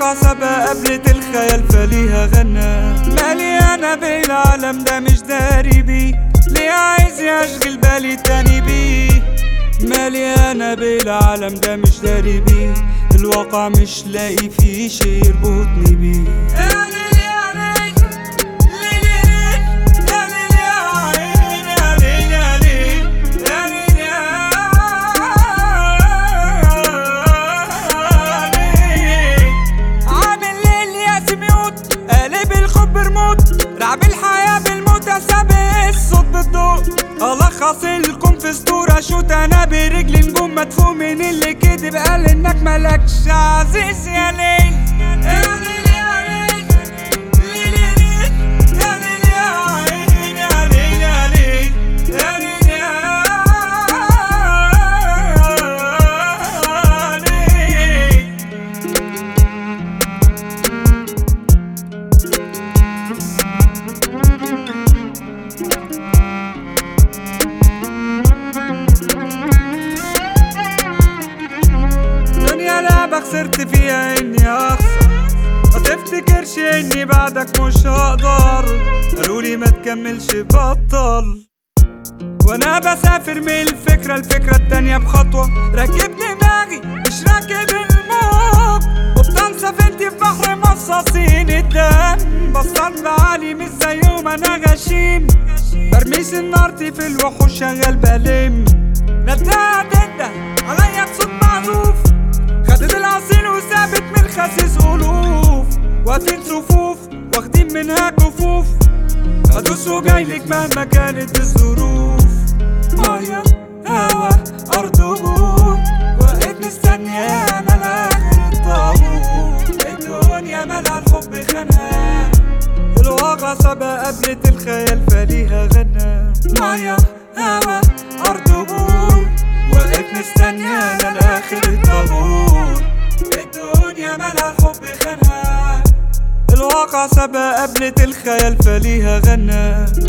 الواقع سبق قبلة الخيال فليها غنى. مالي انا بالعالم ده مش داري بيه، ليه عايز يشغل بالي تاني بيه؟ مالي انا بالعالم ده مش داري بيه، الواقع مش لاقي فيه شي يربطني بيه. رعب الحياة بالموت سابق الصوت بالضوء، ألخص لكم في اسطورة شوت أنا برجلي نجوم مدفون من اللي كدب قال إنك ملكش عزيز يا ليل. خسرت فيها اني اخسر، ما تفتكرش اني بعدك مش هقدر، قالولي ما تكملش بطل. وانا بسافر من الفكرة التانية بخطوة، راكب دماغي مش راكب الموج، قبطان سفينتي في بحر مصاصين الدم، بصطاد بعالي مش زيهم انا غشيم، برميش النارتي في الوحوش شغال بلم، نداها تنده عليا بصوت معزوف، خدت العصير وثابت من خسيس ألوف، واقفين صفوف واخدين منها كفوف، هدوس وجايلك مهما كانت الظروف. مية هوا أرض وبور، واقف مستنيانا لآخر الطابور، الدنيا مالها الحب خانها، الواقع سبق قبلة الخيال فليها غنى. مية هوا أرض وبور، واقف مستنيانا لآخر الطابور، الدنيا مالها الحب خانها، الواقع سبق قبلة الخيال فليها غنى.